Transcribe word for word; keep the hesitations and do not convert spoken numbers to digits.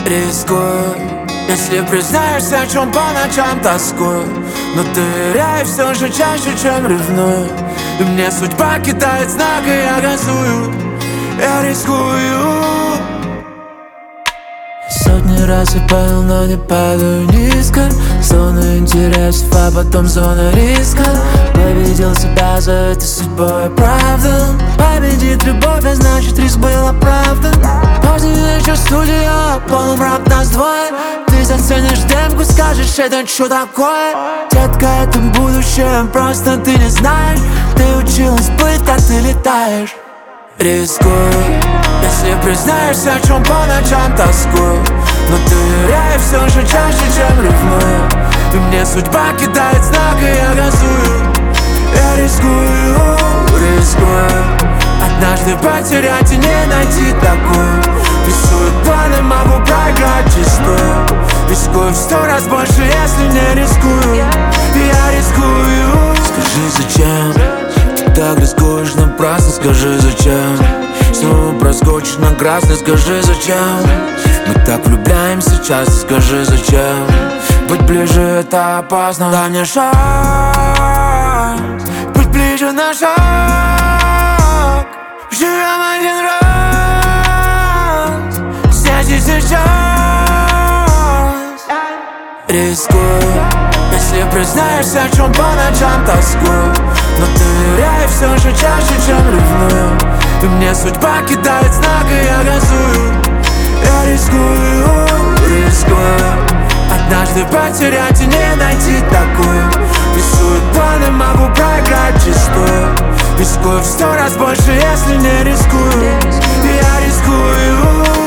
Рискую, если признаешься, о чем по ночам тоскую. Но доверяю все же чаще, чем ревную. И мне судьба кидает знак, и я газую. Я рискую. Сотни раз я падал, но не падаю низко. Зона интересов, а потом зона риска. Победил себя, за это судьбой оправдан. Победит любовь, а значит риск был оправдан. Поздний вечер, студия, полумрак, нас двое. Ты заценишь демку, скажешь, это что такое? Детка, это будущее, просто ты не знаешь. Ты училась плыть, как ты летаешь. Рискую, если признаешься, о чем по ночам тоскую. Но доверяю все же чаще, чем ревную. И мне судьба кидает знак, и я газую. Я рискую, рискую. Однажды потерять и не найти такую. Рисую планы, могу проиграть чистую. Рискую в сто раз больше, если не рискую. Я рискую. Скажи, зачем ты так рискуешь напрасно? Скажи, зачем снова проскочишь на красный? Скажи, зачем мы так влюбляемся часто? Скажи, зачем быть ближе это опасно? Дай мне шанс быть ближе на шаг. Живем один раз, здесь и сейчас. Рискую, если признаешься, о чем по ночам тоскую. Но доверяю все же чаще, чем ревную. И мне судьба кидает знак, и я газую. Я рискую, рискую. Однажды потерять и не найти такую. Рисую планы, могу проиграть чистую. Рискую в сто раз больше, если не рискую. Я рискую.